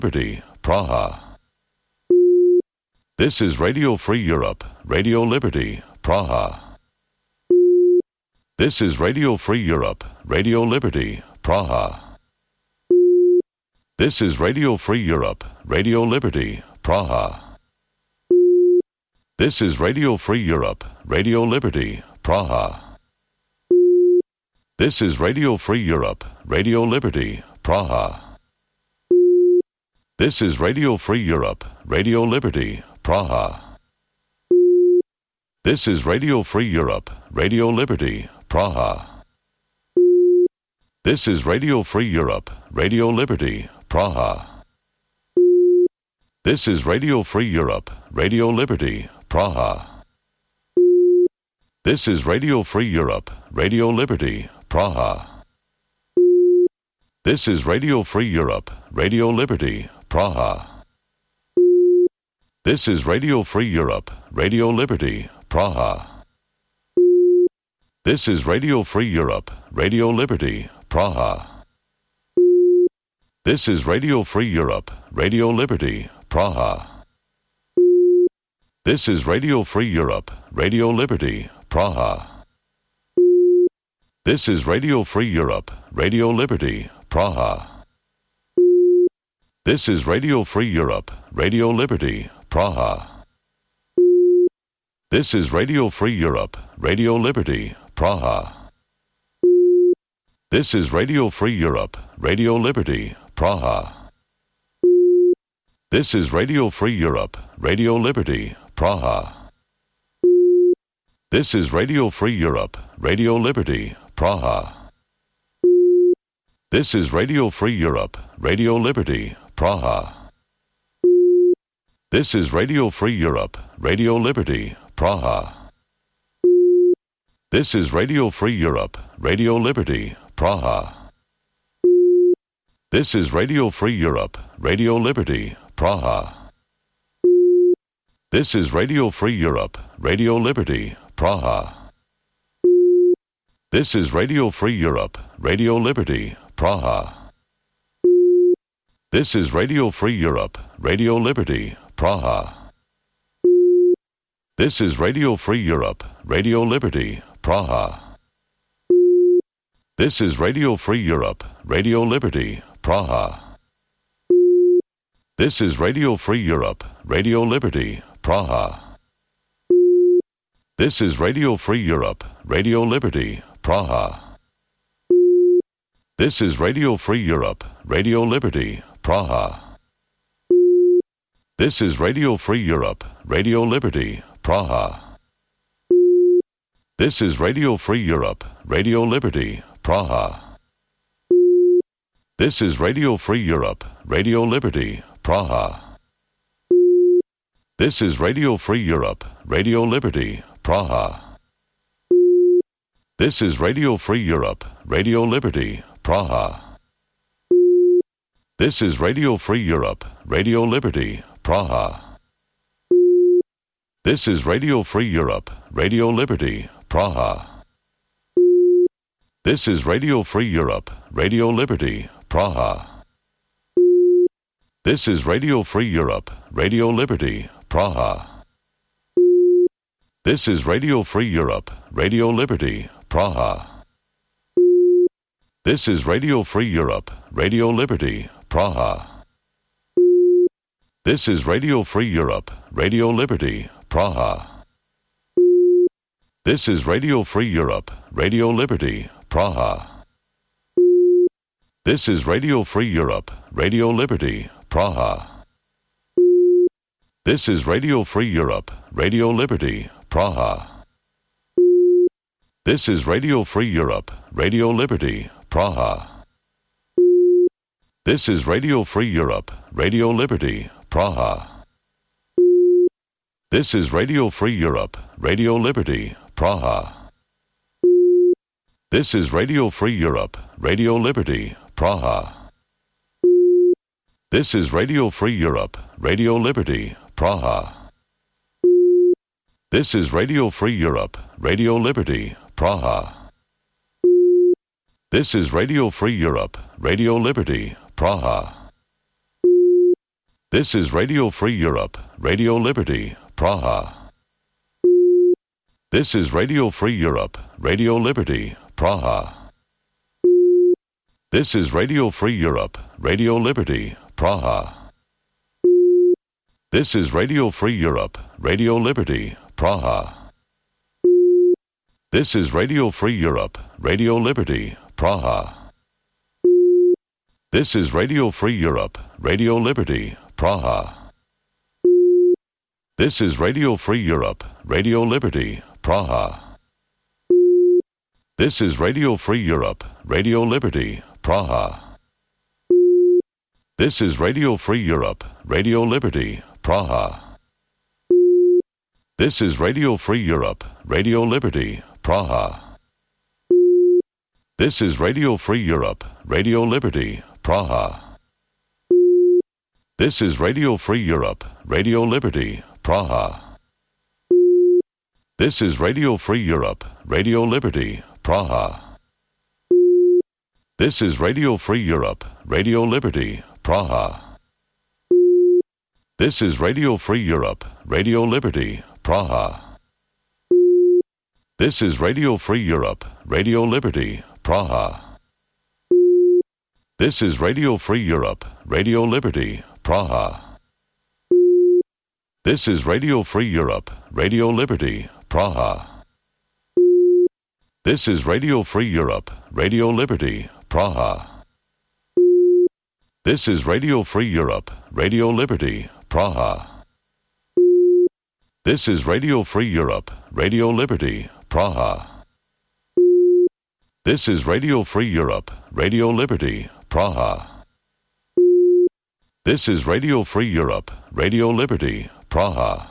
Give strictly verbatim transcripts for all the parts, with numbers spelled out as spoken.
Liberty, Praha. This is Radio Free Europe, Radio Liberty, Praha. This is Radio Free Europe, Radio Liberty, Praha. This is Radio Free Europe, Radio Liberty, Praha. This is Radio Free Europe, Radio Liberty, Praha. This is Radio Free Europe, Radio Liberty, Praha. This is Radio Free Europe, Radio Liberty, Praha. This is Radio Free Europe, Radio Liberty, Praha. This is Radio Free Europe, Radio Liberty, Praha. This is Radio Free Europe, Radio Liberty, Praha. This is Radio Free Europe, Radio Liberty, Praha. This is Radio Free Europe, Radio Liberty, Praha. This is Radio Free Europe, Radio Liberty, Praha. This is Radio Free Europe, Radio Liberty, Praha. This is Radio Free Europe, Radio Liberty, Praha. This is Radio Free Europe, Radio Liberty, Praha. This is Radio Free Europe, Radio Liberty, Praha. This is Radio Free Europe, Radio Liberty, Praha. This is Radio Free Europe, Radio Liberty, Praha. This is Radio Free Europe, Radio Liberty, Praha. This is Radio Free Europe, Radio Liberty, Praha. This is Radio Free Europe, Radio Liberty, Praha. This is Radio Free Europe, Radio Liberty, Praha. This is Radio Free Europe, Radio Liberty, Praha. This is Radio Free Europe, Radio Liberty, Praha. This is Radio Free Europe, Radio Liberty, Praha. This is Radio Free Europe, Radio Liberty, Praha. This is Radio Free Europe, Radio Liberty, Praha. This is Radio Free Europe, Radio Liberty, Praha. This is Radio Free Europe, Radio Liberty, Praha. This is Radio Free Europe, Radio Liberty, Praha. This is Radio Free Europe, Radio Liberty, Praha. This is Radio Free Europe, Radio Liberty, Praha. This is Radio Free Europe, Radio Liberty, Praha. This is Radio Free Europe, Radio Liberty, Praha. This is Radio Free Europe, Radio Liberty, Praha. This is Radio Free Europe, Radio Liberty, Praha. This is Radio Free Europe, Radio Liberty, Praha. This is Radio Free Europe, Radio Liberty, Praha. This is Radio Free Europe, Radio Liberty, Praha. This is Radio Free Europe, Radio Liberty, Praha. This is Radio Free Europe, Radio Liberty, Praha. This is Radio Free Europe, Radio Liberty, Praha. This is Radio Free Europe, Radio Liberty, Praha. This is Radio Free Europe, Radio Liberty, Praha. This is Radio Free Europe, Radio Liberty, Praha. This is Radio Free Europe, Radio Liberty, Praha. This is Radio Free Europe, Radio Liberty, Praha. This is Radio Free Europe, Radio Liberty, Praha. This is Radio Free Europe, Radio Liberty, Praha. This is Radio Free Europe, Radio Liberty, Praha. This is Radio Free Europe, Radio Liberty, Praha. This is Radio Free Europe, Radio Liberty, Praha. This is Radio Free Europe, Radio Liberty, Praha. This is Radio Free Europe, Radio Liberty, Praha. This is Radio Free Europe, Radio Liberty, Praha. This is Radio Free Europe, Radio Liberty, Praha. This is Radio Free Europe, Radio Liberty, Praha. This is Radio Free Europe, Radio Liberty, Praha. This is Radio Free Europe, Radio Liberty, Praha. This is Radio Free Europe, Radio Liberty, Praha. This is Radio Free Europe, Radio Liberty, Praha. This is Radio Free Europe, Radio Liberty, Praha. This is Radio Free Europe, Radio Liberty, Praha. This is Radio Free Europe, Radio Liberty, Praha. This is Radio Free Europe, Radio Liberty, Praha. This is Radio Free Europe, Radio Liberty, Praha. This is Radio Free Europe, Radio Liberty, Praha. This is Radio Free Europe, Radio Liberty, Praha. This is Radio Free Europe, Radio Liberty, Praha. This is Radio Free Europe, Radio Liberty, Praha. This is Radio Free Europe, Radio Liberty, Praha. This is Radio Free Europe, Radio Liberty, Praha. This is Radio Free Europe, Radio Liberty, Praha. This is Radio Free Europe, Radio Liberty, Praha. This is Radio Free Europe, Radio Liberty, Praha. This is Radio Free Europe, Radio Liberty, Praha. This is Radio Free Europe, Radio Liberty, Praha. This is Radio Free Europe, Radio Liberty, Praha.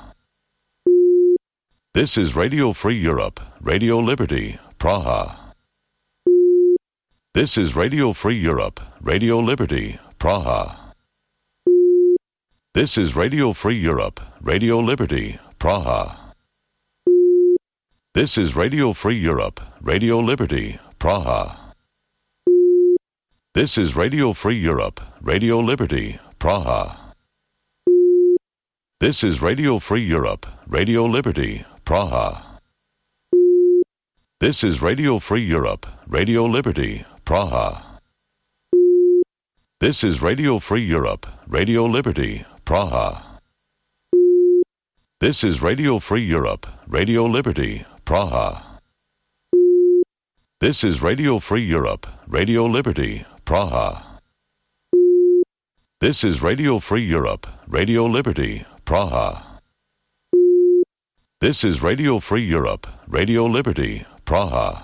This is Radio Free Europe, Radio Liberty, Praha. This is Radio Free Europe, Radio Liberty, Praha. This is Radio Free Europe, Radio Liberty, Praha. This is Radio Free Europe, Radio Liberty, Praha. This is Radio Free Europe, Radio Liberty, Praha. This is Radio Free Europe, Radio Liberty, Praha. This is Radio Free Europe, Radio Liberty, Praha. This is Radio Free Europe, Radio Liberty, Praha. This is Radio Free Europe, Radio Liberty, Praha. This is Radio Free Europe, Radio Liberty, Praha. This is Radio Free Europe, Radio Liberty, Praha. This is Radio Free Europe, Radio Liberty, Praha.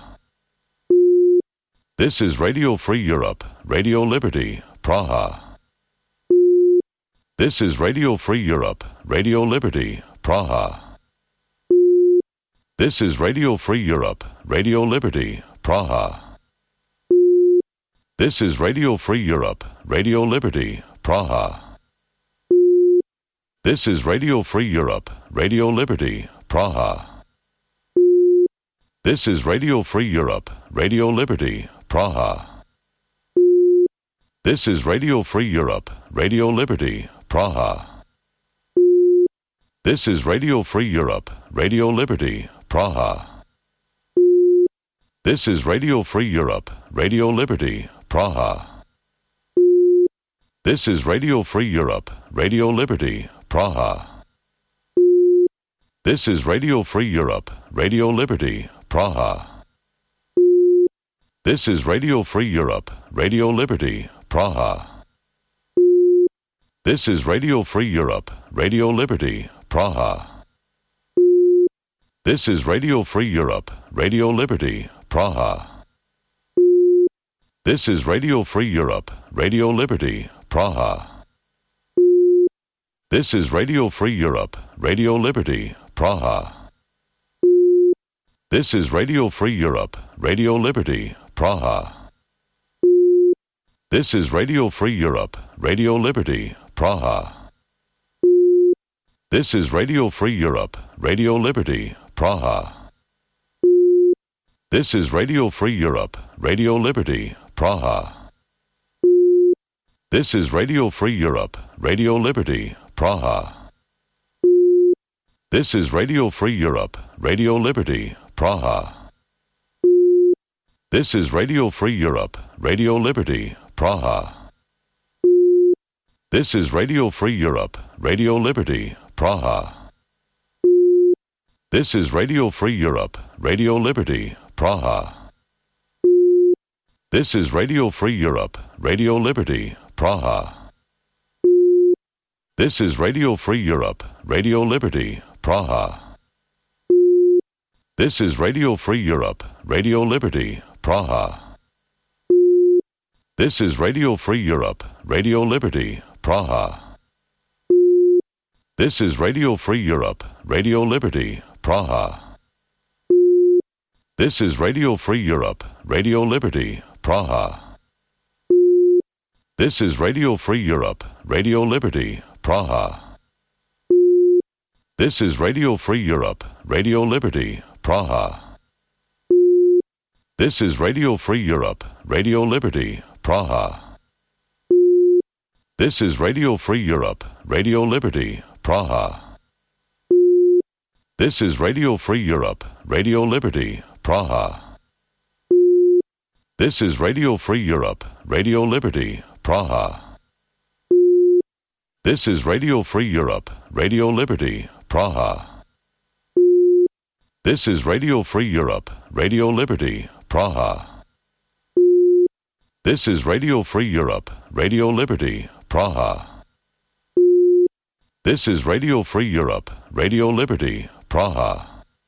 This is Radio Free Europe, Radio Liberty, Praha. This is Radio Free Europe, Radio Liberty, Praha. This is Radio Free Europe, Radio Liberty, Praha. This is Radio Free Europe, Radio Liberty, Praha. This is Radio Free Europe, Radio Liberty, Praha. This is Radio Free Europe, Radio Liberty, Praha. This is Radio Free Europe, Radio Liberty, Praha. This is Radio Free Europe, Radio Liberty, Praha. This is Radio Free Europe, Radio Liberty, Praha. This is Radio Free Europe, Radio Liberty, Praha. This is Radio Free Europe, Radio Liberty, Praha. This is Radio Free Europe, Radio Liberty, Praha. This is Radio Free Europe, Radio Liberty, Praha. This is Radio Free Europe, Radio Liberty, Praha. This is Radio Free Europe, Radio Liberty, Praha. This is Radio Free Europe, Radio Liberty, Praha. This is Radio Free Europe, Radio Liberty, Praha. This is Radio Free Europe, Radio Liberty, Praha. This is Radio Free Europe, Radio Liberty, Praha. This is Radio Free Europe, Radio Liberty, Praha. This is Radio Free Europe, Radio Liberty, Praha. This is Radio Free Europe, Radio Liberty, Praha. This is Radio Free Europe, Radio Liberty, Praha. This is Radio Free Europe, Radio Liberty, Praha. This is Radio Free Europe, Radio Liberty, Praha. This is Radio Free Europe, Radio Liberty, Praha. This is Radio Free Europe, Radio Liberty, Praha. This is Radio Free Europe, Radio Liberty, Praha. This is Radio Free Europe, Radio Liberty, Praha. This is Radio Free Europe, Radio Liberty, Praha. This is Radio Free Europe, Radio Liberty, Praha. This is Radio Free Europe, Radio Liberty, Praha. This is Radio Free Europe, Radio Liberty, Praha. This is Radio Free Europe, Radio Liberty, Praha. This is Radio Free Europe, Radio Liberty, Praha. This is Radio Free Europe, Radio Liberty, Praha. This is Radio Free Europe, Radio Liberty, Praha. This is Radio Free Europe, Radio Liberty, Praha. This is Radio Free Europe, Radio Liberty, Praha. This is Radio Free Europe, Radio Liberty, Praha. This is Radio Free Europe, Radio Liberty, Praha.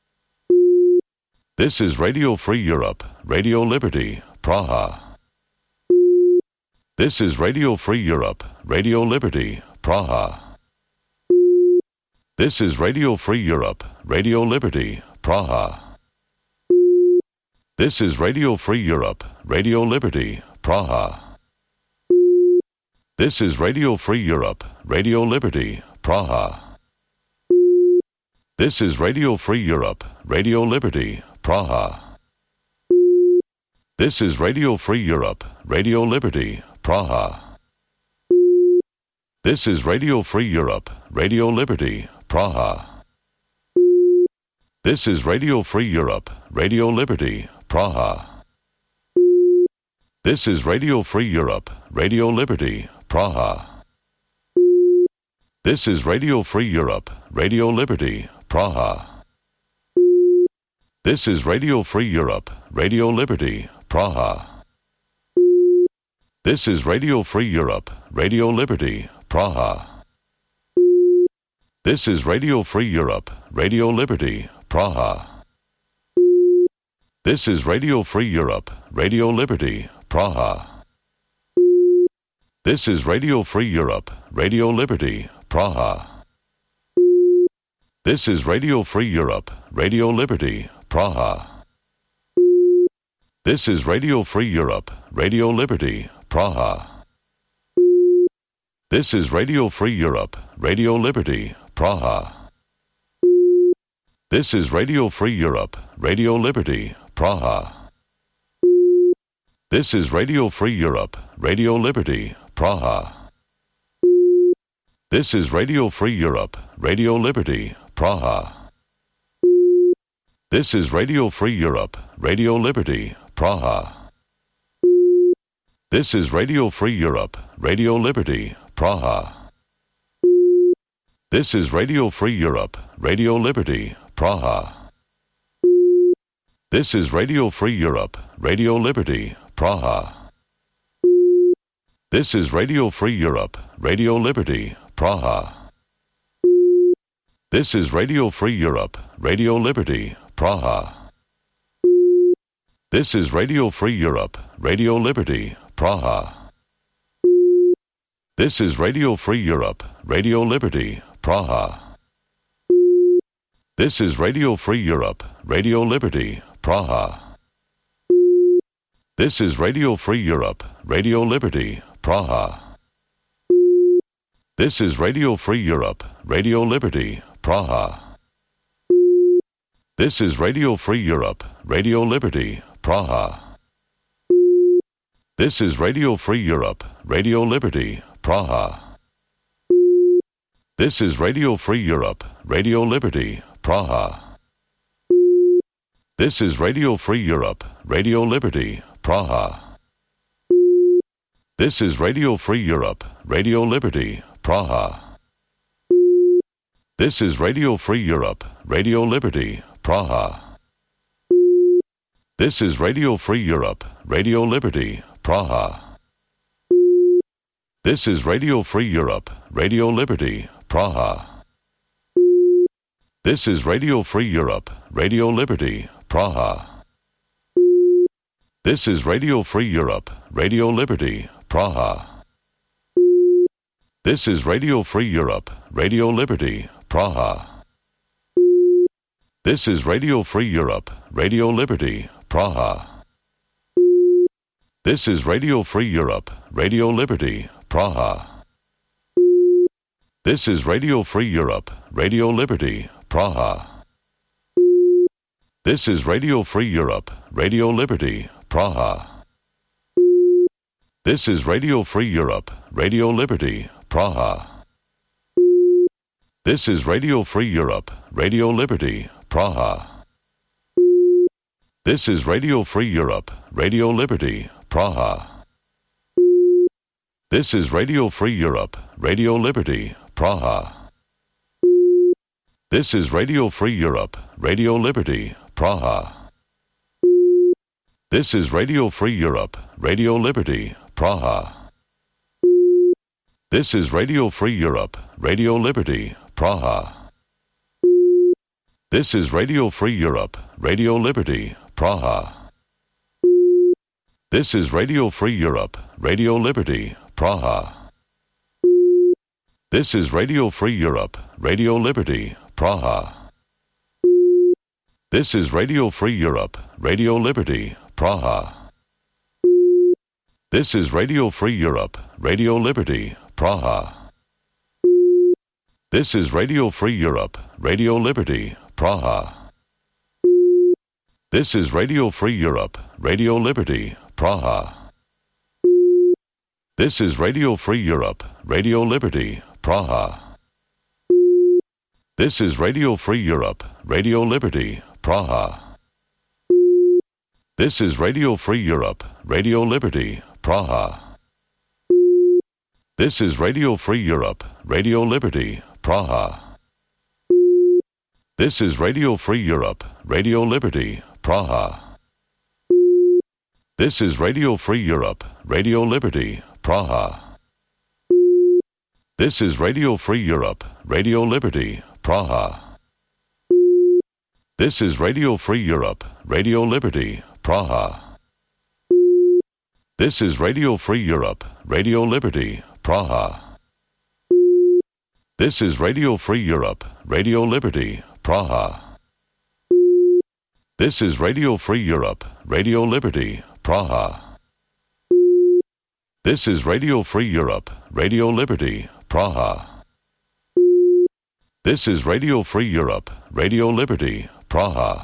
This is Radio Free Europe, Radio Liberty, Praha. This is Radio Free Europe, Radio Liberty, Praha. This is Radio Free Europe, Radio Liberty, Praha. This is Radio Free Europe, Radio Liberty, Praha. This is Radio Free Europe, Radio Liberty, Praha. This is Radio Free Europe, Radio Liberty, Praha. This is Radio Free Europe, Radio Liberty, Praha. This is Radio Free Europe, Radio Liberty, Praha. This is Radio Free Europe, Radio Liberty, Praha. This is Radio Free Europe, Radio Liberty, Praha. This is Radio Free Europe, Radio Liberty, Praha. This is Radio Free Europe, Radio Liberty, Praha. This is Radio Free Europe, Radio Liberty, Praha. This is Radio Free Europe, Radio Liberty, Praha. This is Radio Free Europe, Radio Liberty, Praha. This is Radio Free Europe, Radio Liberty, Praha. This is Radio Free Europe, Radio Liberty, Praha. This is Radio Free Europe, Radio Liberty, Praha. This is Radio Free Europe, Radio Liberty, Praha. This is Radio Free Europe, Radio Liberty, Praha. This is Radio Free Europe, Radio Liberty, Praha. This is Radio Free Europe, Radio Liberty, Praha. This is Radio Free Europe, Radio Liberty, Praha. This is Radio Free Europe, Radio Liberty, Praha. This is Radio Free Europe, Radio Liberty, Praha. This is Radio Free Europe, Radio Liberty, Praha. This is Radio Free Europe, Radio Liberty, Praha. This is Radio Free Europe, Radio Liberty, Praha. This is Radio Free Europe, Radio Liberty, Praha. This is Radio Free Europe, Radio Liberty, Praha. This is Radio Free Europe, Radio Liberty, Praha. This is Radio Free Europe, Radio Liberty, Praha. This is Radio Free Europe, Radio Liberty, Praha. This is Radio Free Europe, Radio Liberty, Praha. This is Radio Free Europe, Radio Liberty, Praha. This is Radio Free Europe, Radio Liberty, Praha. This is Radio Free Europe, Radio Liberty, Praha. This is Radio Free Europe, Radio Liberty, Praha. This is Radio Free Europe, Radio Liberty, Praha. This is Radio Free Europe, Radio Liberty, Praha. This is Radio Free Europe, Radio Liberty, Praha. This is Radio Free Europe, Radio Liberty, Praha. This is Radio Free Europe, Radio Liberty, Praha. This is Radio Free Europe, Radio Liberty, Praha. This is Radio Free Europe, Radio Liberty, Praha. This is Radio Free Europe, Radio Liberty, Praha. This is Radio Free Europe, Radio Liberty, Praha. This is Radio Free Europe, Radio Liberty, Praha. This is Radio Free Europe, Radio Liberty, Praha. This is Radio Free Europe, Radio Liberty, Praha. This is Radio Free Europe, Radio Liberty, Praha. This is Radio Free Europe, Radio Liberty, Praha. This is Radio Free Europe, Radio Liberty, Praha. This is Radio Free Europe, Radio Liberty, Praha. This is Radio Free Europe, Radio Liberty, Praha. This is Radio Free Europe, Radio Liberty, Praha. This is Radio Free Europe, Radio Liberty, Praha. This is Radio Free Europe, Radio Liberty, Praha. This is Radio Free Europe, Radio Liberty, Praha. This is Radio Free Europe, Radio Liberty, Praha. This is Radio Free Europe, Radio Liberty, Praha. This is Radio Free Europe, Radio Liberty, Praha. This is Radio Free Europe, Radio Liberty, Praha. This is Radio Free Europe, Radio Liberty, Praha. This is Radio Free Europe, Radio Liberty, Praha. This is Radio Free Europe, Radio Liberty, Praha. This is Radio Free Europe, Radio Liberty, Praha. This is Radio Free Europe, Radio Liberty, Praha. This is Radio Free Europe, Radio Liberty, Praha. This is Radio Free Europe, Radio Liberty, Praha. This is Radio Free Europe, Radio Liberty, Praha. This is Radio Free Europe, Radio Liberty, Praha. This is Radio Free Europe, Radio Liberty, Praha. This is Radio Free Europe, Radio Liberty, Praha. This is Radio Free Europe, Radio Liberty, Praha.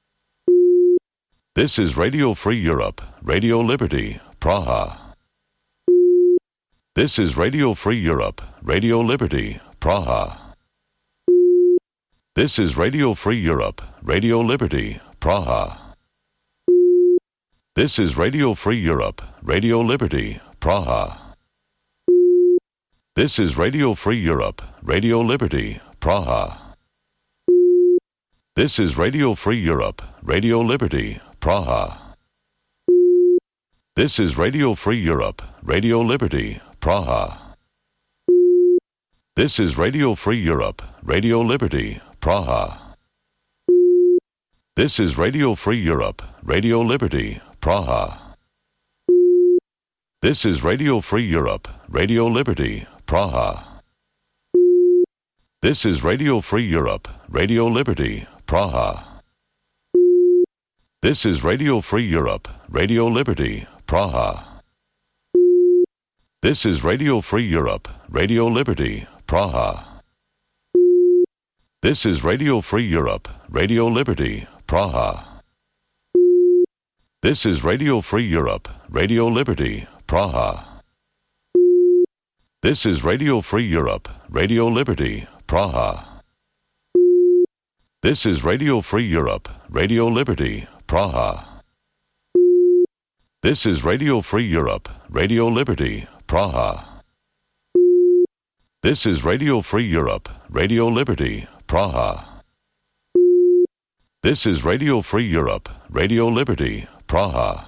This is Radio Free Europe, Radio Liberty, Praha. This is Radio Free Europe, Radio Liberty, Praha. This is Radio Free Europe, Radio Liberty, Praha. This is Radio Free Europe, Radio Liberty, Praha. This is Radio Free Europe, Radio Liberty, Praha. This is Radio Free Europe, Radio Liberty, Praha. This is Radio Free Europe, Radio Liberty, Praha. This is Radio Free Europe, Radio Liberty, Praha. This is Radio Free Europe, Radio Liberty, Praha. This is Radio Free Europe, Radio Liberty, Praha. This is Radio Free Europe, Radio Liberty, Praha. This is Radio Free Europe, Radio Liberty, Praha. This is Radio Free Europe, Radio Liberty, Praha. This is Radio Free Europe, Radio Liberty, Praha. This is Radio Free Europe, Radio Liberty, Praha. This is Radio Free Europe, Radio Liberty, Praha. This is Radio Free Europe, Radio Liberty, Praha. This is Radio Free Europe, Radio Liberty, Praha. This is Radio Free Europe, Radio Liberty, Praha. This is Radio Free Europe, Radio Liberty, Praha.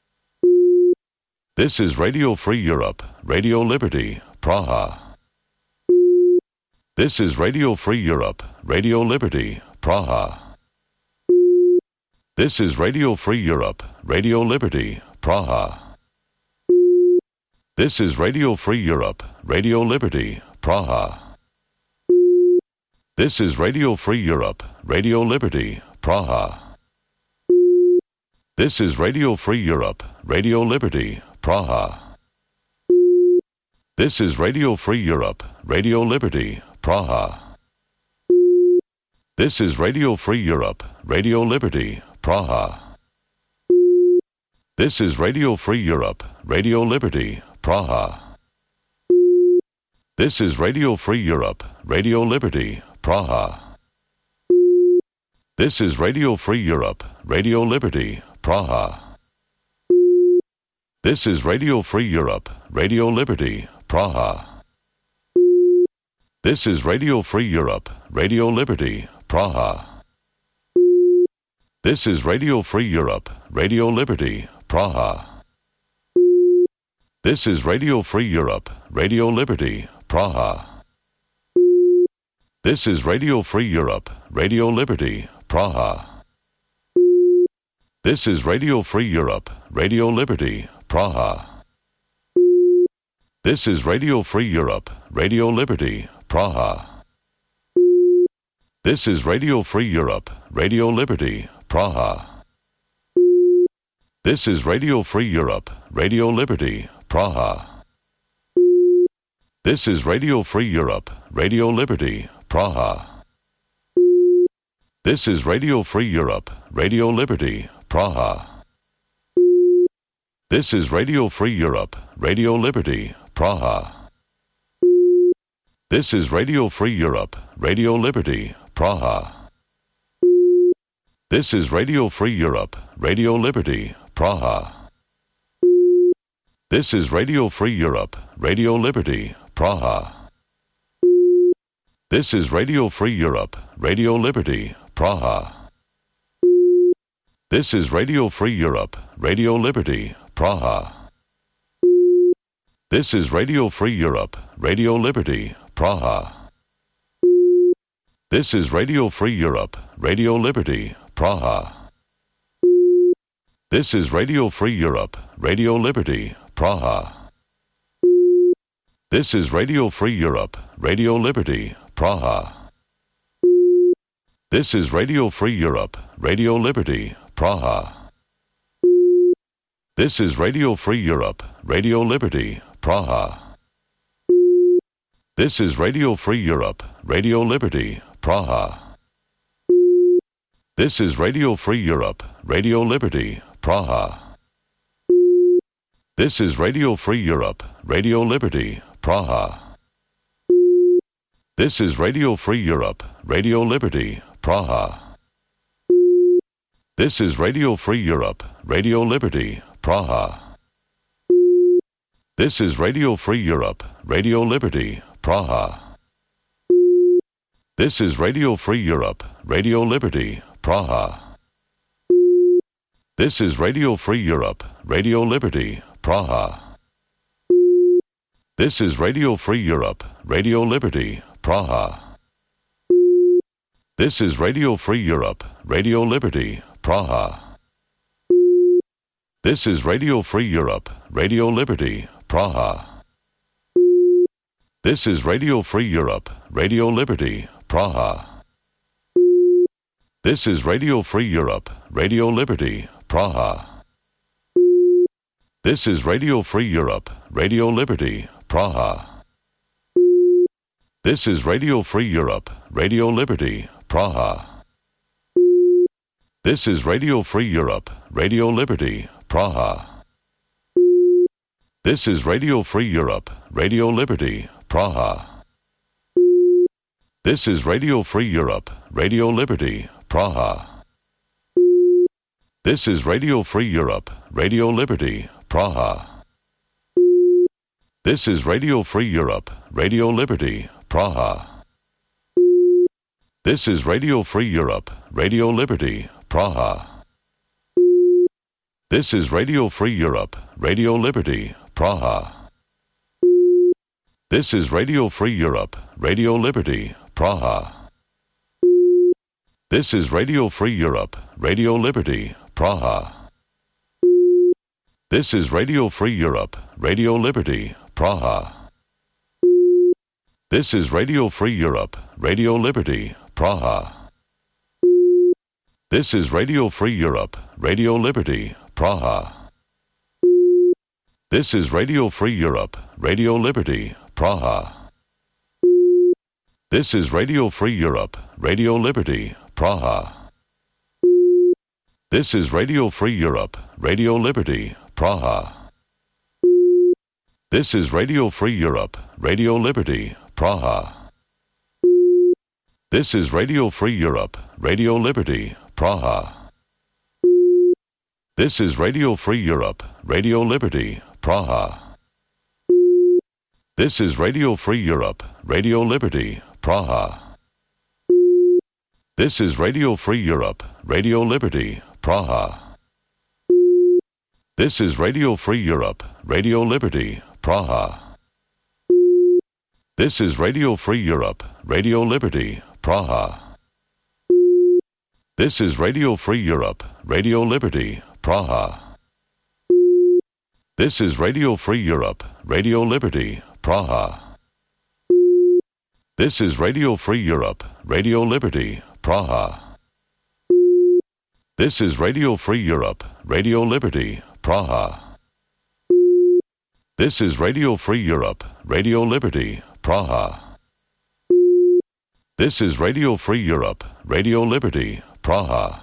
This is Radio Free Europe, Radio Liberty, Praha. This is Radio Free Europe, Radio Liberty, Praha. This is Radio Free Europe, Radio Liberty, Praha. This is Radio Free Europe, Radio Liberty, Praha. This is Radio Free Europe, Radio Liberty, Praha. This is Radio Free Europe, Radio Liberty, Praha. This is Radio Free Europe, Radio Liberty, Praha. This is Radio Free Europe, Radio Liberty, Praha. This is Radio Free Europe, Radio Liberty, Praha. This is Radio Free Europe, Radio Liberty, Praha. This is Radio Free Europe, Radio Liberty, Praha. This is Radio Free Europe, Radio Liberty, Praha. This is Radio Free Europe, Radio Liberty, Praha. This is Radio Free Europe, Radio Liberty, Praha. This is Radio Free Europe, Radio Liberty, Praha. This is Radio Free Europe, Radio Liberty, Praha. This is Radio Free Europe, Radio Liberty, Praha. This is Radio Free Europe, Radio Liberty, Praha. This is Radio Free Europe, Radio Liberty, Praha. This is Radio Free Europe, Radio Liberty, Praha. This is Radio Free Europe, Radio Liberty, Praha. This is Radio Free Europe, Radio Liberty, Praha. This is Radio Free Europe, Radio Liberty, Praha. This is Radio Free Europe, Radio Liberty, Praha. This is Radio Free Europe, Radio Liberty, Praha. This is Radio Free Europe, Radio Liberty, Praha. This is Radio Free Europe, Radio Liberty, Praha. This is Radio Free Europe, Radio Liberty, Praha. This is Radio Free Europe, Radio Liberty, Praha. This is Radio Free Europe, Radio Liberty, Praha. This is Radio Free Europe, Radio Liberty, Praha. This is Radio Free Europe, Radio Liberty, Praha. This is Radio Free Europe, Radio Liberty, Praha. This is Radio Free Europe, Radio Liberty, Praha. This is Radio Free Europe, Radio Liberty, Praha. This is Radio Free Europe, Radio Liberty, Praha. This is Radio Free Europe, Radio Liberty, Praha. This is Radio Free Europe, Radio Liberty, Praha. This is Radio Free Europe, Radio Liberty, Praha. This is Radio Free Europe, Radio Liberty, Praha. This is Radio Free Europe, Radio Liberty, Praha. This is Radio Free Europe, Radio Liberty, Praha. This is Radio Free Europe, Radio Liberty, Praha. This is Radio Free Europe, Radio Liberty, Praha. This is Radio Free Europe, Radio Liberty, Praha. This is Radio Free Europe, Radio Liberty, Praha. This is Radio Free Europe, Radio Liberty, Praha. This is Radio Free Europe, Radio Liberty, Praha. This is Radio Free Europe, Radio Liberty, Praha. This is Radio Free Europe, Radio Liberty, Praha. This is Radio Free Europe, Radio Liberty, Praha. This is Radio Free Europe, Radio Liberty, Praha. This is Radio Free Europe, Radio Liberty, Praha. This is Radio Free Europe, Radio Liberty, Praha. This is Radio Free Europe, Radio Liberty, Praha. This is Radio Free Europe, Radio Liberty, Praha. This is Radio Free Europe, Radio Liberty, Praha. This is Radio Free Europe, Radio Liberty, Praha. This is Radio Free Europe, Radio Liberty, Praha. This is Radio Free Europe, Radio Liberty, Praha. This is Radio Free Europe, Radio Liberty, Praha. This is Radio Free Europe, Radio Liberty, Praha. This is Radio Free Europe, Radio Liberty, Praha. This is Radio Free Europe, Radio Liberty, Praha. This is Radio Free Europe, Radio Liberty, Praha. This is Radio Free Europe, Radio Liberty, Praha. This is Radio Free Europe, Radio Liberty, Praha. This is Radio Free Europe, Radio Liberty, Praha. This is Radio Free Europe, Radio Liberty, Praha. This is Radio Free Europe, Radio Liberty, Praha. This is Radio Free Europe, Radio Liberty, Praha. This is Radio Free Europe, Radio Liberty, Praha. This is Radio Free Europe, Radio Liberty, Praha. This is Radio Free Europe, Radio Liberty, Praha. This is Radio Free Europe, Radio Liberty, Praha. This is Radio Free Europe, Radio Liberty, Praha. This is Radio Free Europe, Radio Liberty, Praha.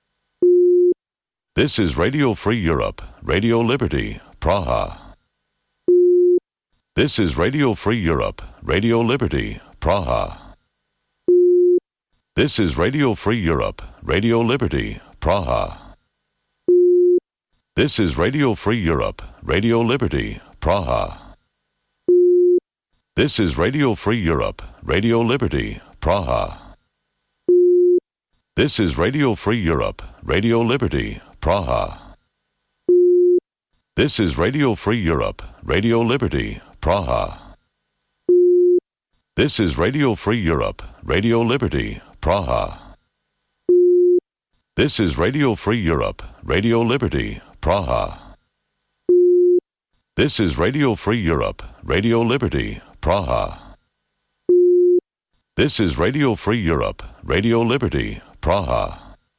This is Radio Free Europe, Radio Liberty, Praha. This is Radio Free Europe, Radio Liberty, Praha. This is Radio Free Europe, Radio Liberty, Praha. This is Radio Free Europe, Radio Liberty, Praha. This is Radio Free Europe, Radio Liberty, Praha. This is Radio Free Europe, Radio Liberty, Praha. This is Radio Free Europe, Radio Liberty, Praha. This is Radio Free Europe, Radio Liberty, Praha. This is Radio Free Europe, Radio Liberty, Praha. This is Radio Free Europe, Radio Liberty, Praha. This is Radio Free Europe, Radio Liberty, Praha.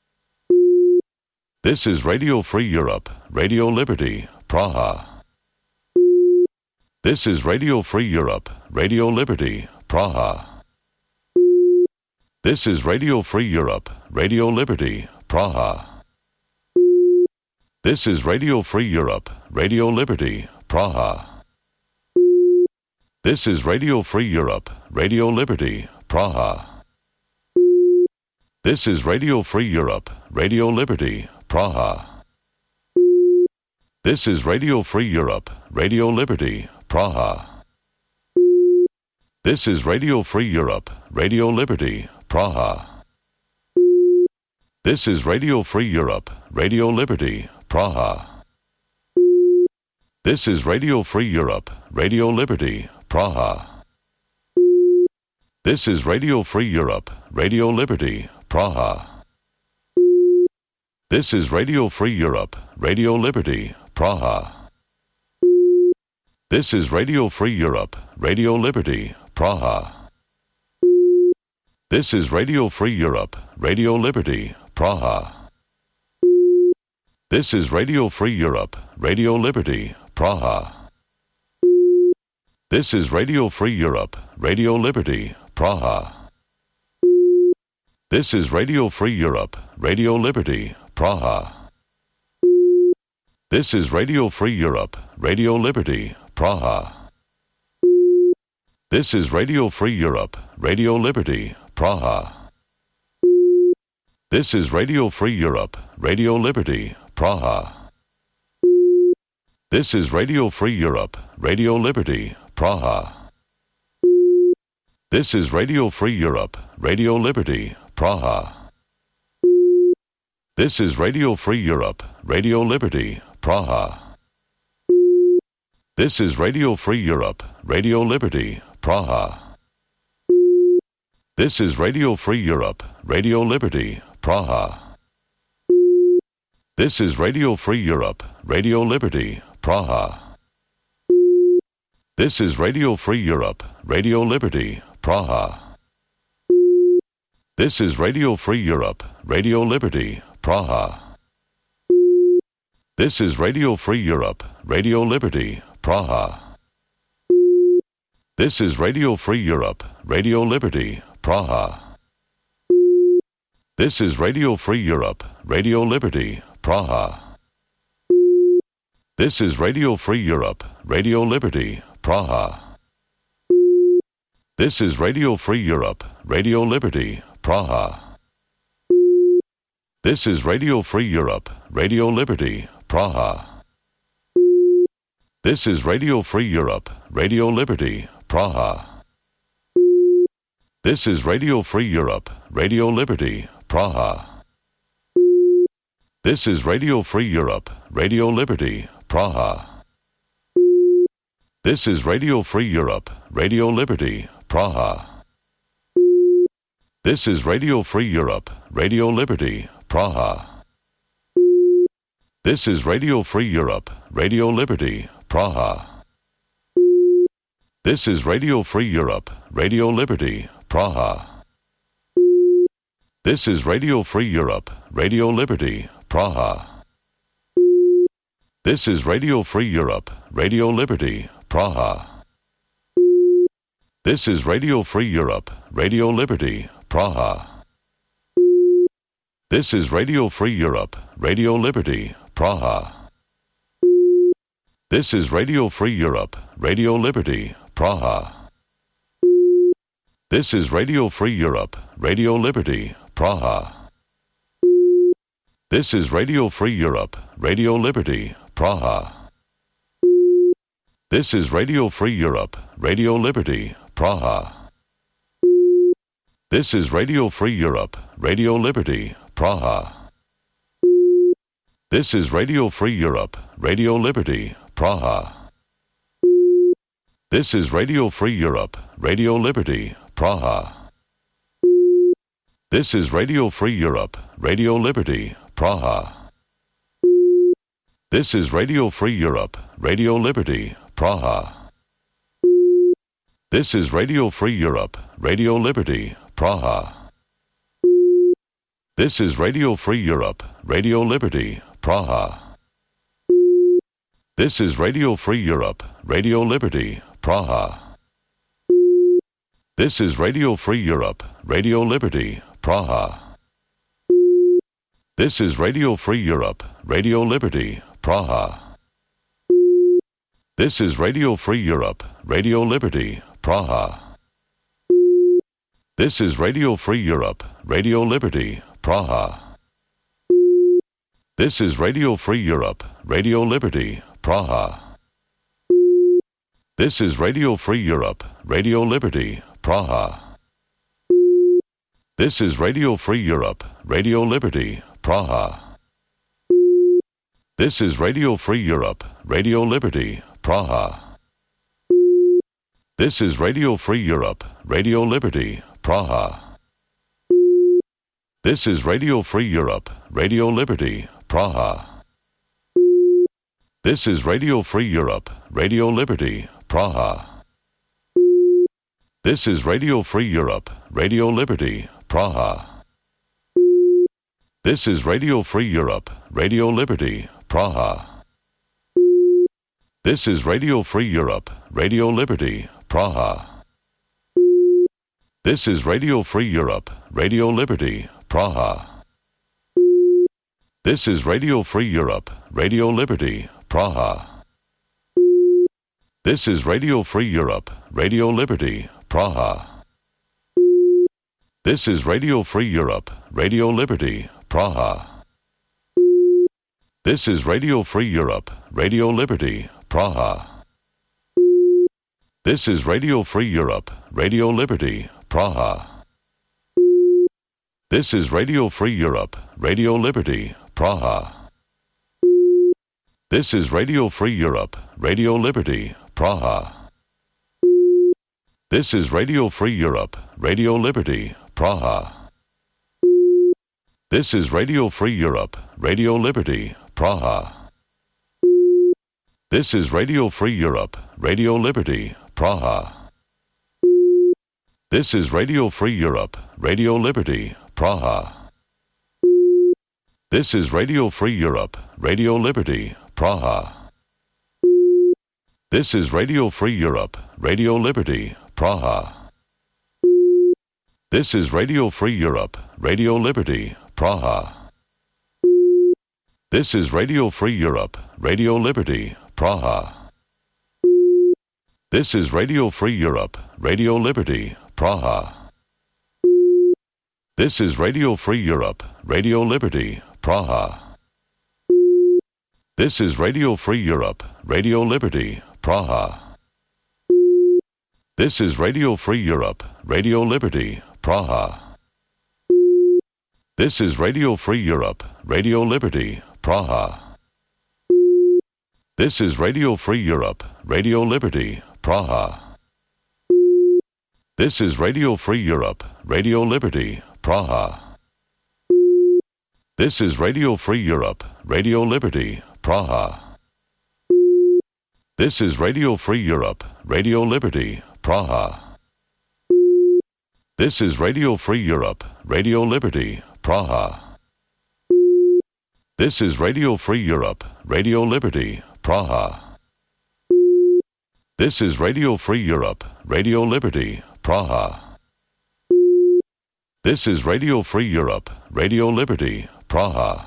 This is Radio Free Europe, Radio Liberty, Praha. This is Radio Free Europe, Radio Liberty, Praha. This is Radio Free Europe, Radio Liberty, Praha. This is Radio Free Europe, Radio Liberty, Praha. This is Radio Free Europe, Radio Liberty, Praha. This is Radio Free Europe, Radio Liberty, Praha. This is Radio Free Europe, Radio Liberty, Praha. This is Radio Free Europe, Radio Liberty, Praha. This is Radio Free Europe, Radio Liberty, Praha. This is Radio Free Europe, Radio Liberty, Praha. This is Radio Free Europe, Radio Liberty, Praha. This is Radio Free Europe, Radio Liberty, Praha. This is Radio Free Europe, Radio Liberty, Praha. This is Radio Free Europe, Radio Liberty, Praha. This is Radio Free Europe, Radio Liberty, Praha. This is Radio Free Europe, Radio Liberty, Praha. This is Radio Free Europe, Radio Liberty, Praha. This is Radio Free Europe, Radio Liberty, Praha. This is Radio Free Europe, Radio Liberty, Praha. This is Radio Free Europe, Radio Liberty, Praha. This is Radio Free Europe, Radio Liberty, Praha. This is Radio Free Europe, Radio Liberty, Praha. This is Radio Free Europe, Radio Liberty, Praha. This is Radio Free Europe, Radio Liberty, Praha. This is Radio Free Europe, Radio Liberty, Praha. This is Radio Free Europe, Radio Liberty, Praha. This is Radio Free Europe, Radio Liberty, Praha. This is Radio Free Europe, Radio Liberty, Praha. This is Radio Free Europe, Radio Liberty, Praha. This is Radio Free Europe, Radio Liberty, Praha. This is Radio Free Europe, Radio Liberty, Praha. This is Radio Free Europe, Radio Liberty, Praha. This is Radio Free Europe, Radio Liberty, Praha. This is Radio Free Europe, Radio Liberty, Praha. This is Radio Free Europe, Radio Liberty, Praha. This is Radio Free Europe, Radio Liberty, Praha. This is Radio Free Europe, Radio Liberty, Praha. This is Radio Free Europe, Radio Liberty, Praha. This is Radio Free Europe, Radio Liberty, Praha. This is Radio Free Europe, Radio Liberty, Praha. This is Radio Free Europe, Radio Liberty, Praha. This is Radio Free Europe, Radio Liberty, Praha. This is Radio Free Europe, Radio Liberty, Praha. This is Radio Free Europe, Radio Liberty, Praha. This is Radio Free Europe, Radio Liberty, Praha. This is Radio Free Europe, Radio Liberty, Praha. This is Radio Free Europe, Radio Liberty, Praha. This is Radio Free Europe, Radio Liberty, Praha. This is Radio Free Europe, Radio Liberty, Praha. This is Radio Free Europe, Radio Liberty, Praha. This is Radio Free Europe, Radio Liberty, Praha. This is Radio Free Europe, Radio Liberty, Praha. This is Radio Free Europe, Radio Liberty, Praha. This is Radio Free Europe, Radio Liberty, Praha. This is Radio Free Europe, Radio Liberty, Praha. This is Radio Free Europe, Radio Liberty, Praha. This is Radio Free Europe, Radio Liberty, Praha. This is Radio Free Europe, Radio Liberty, Praha. This is Radio Free Europe, Radio Liberty, Praha. This is Radio Free Europe, Radio Liberty, Praha. This is Radio Free Europe, Radio Liberty, Praha. This is Radio Free Europe, Radio Liberty, Praha. This is Radio Free Europe, Radio Liberty, Praha. This is Radio Free Europe, Radio Liberty, Praha. This is Radio Free Europe, Radio Liberty, Praha. This is Radio Free Europe, Radio Liberty, Praha. This is Radio Free Europe, Radio Liberty, Praha. This is Radio Free Europe, Radio Liberty, Praha. This is Radio Free Europe, Radio Liberty, Praha. This is Radio Free Europe, Radio Liberty, Praha. This is Radio Free Europe, Radio Liberty, Praha. This is Radio Free Europe, Radio Liberty, Praha. This is Radio Free Europe, Radio Liberty, Praha. This is Radio Free Europe, Radio Liberty, Praha. This is Radio Free Europe, Radio Liberty, Praha. This is Radio Free Europe, Radio Liberty, Praha. This is Radio Free Europe, Radio Liberty, Praha. This is Radio Free Europe, Radio Liberty, Praha. This is Radio Free Europe, Radio Liberty, Praha. This is Radio Free Europe, Radio Liberty, Praha. This is Radio Free Europe, Radio Liberty, Praha. This is Radio Free Europe, Radio Liberty, Praha. This is Radio Free Europe, Radio Liberty, Praha. This is Radio Free Europe, Radio Liberty, Praha. This is Radio Free Europe, Radio Liberty, Praha. This is Radio Free Europe, Radio Liberty, Praha. This is Radio Free Europe, Radio Liberty, Praha. This is Radio Free Europe, Radio Liberty, Praha. This is Radio Free Europe, Radio Liberty, Praha. This is Radio Free Europe, Radio Liberty, Praha. This is Radio Free Europe, Radio Liberty, Praha. This is Radio Free Europe, Radio Liberty, Praha. This is Radio Free Europe, Radio Liberty, Praha. This is Radio Free Europe, Radio Liberty, Praha. This is Radio Free Europe, Radio Liberty, Praha. This is Radio Free Europe, Radio Liberty, Praha. This is Radio Free Europe, Radio Liberty, Praha. This is Radio Free Europe, Radio Liberty, Praha. This is Radio Free Europe, Radio Liberty, Praha. This is Radio Free Europe, Radio Liberty, Praha.